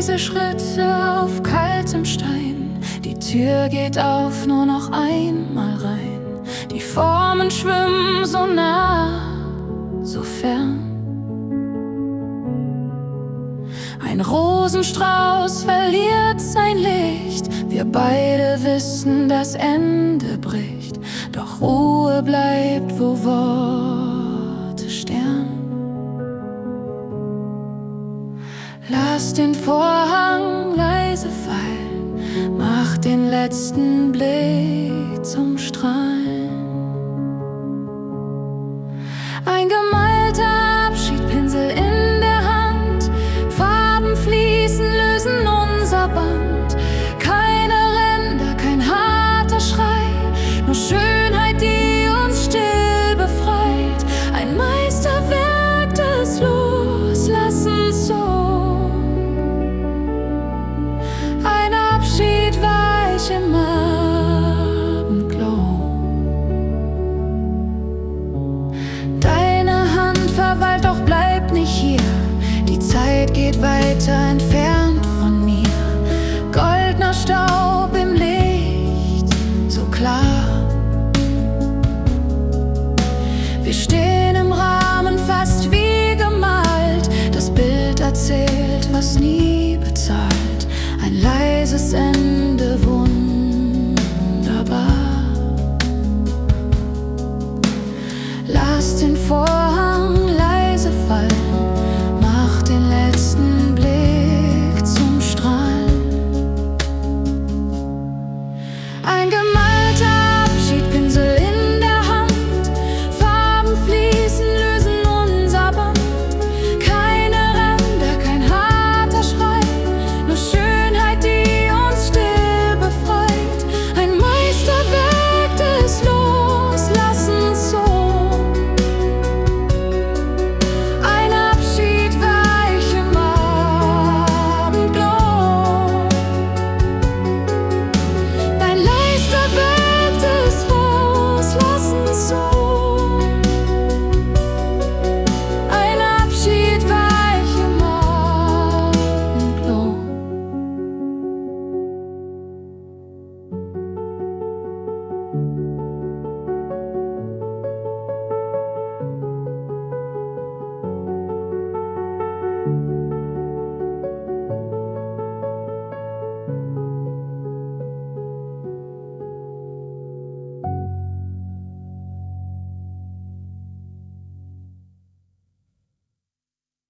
leise Schritte auf kaltem Stein. Die Tür geht auf, nur noch einmal rein. Die Formen schwimmen so nah, so fern. Ein Rosenstrauß verliert sein Licht. Wir beide wissen, das Ende bricht. Doch Ruhe bleibt, wo Worte sterben. Lass den Vorhang leise fallen, mach den letzten Blick zum Strahlen. Ein gemalter Abschied, Pinsel in der Hand, Farben fließen, lösen unser Band. Keine Ränder, kein harter Schrei, nur Schönheit, die uns still befreit. Ein Meisterwerk des Loslassens, so ein Abschied weich im Abendglow. Deine Hand verweilt, doch bleibt nicht hier. Die Zeit geht weiter, entfernt von mir. Goldener Staub im Licht, so klar. Wir stehen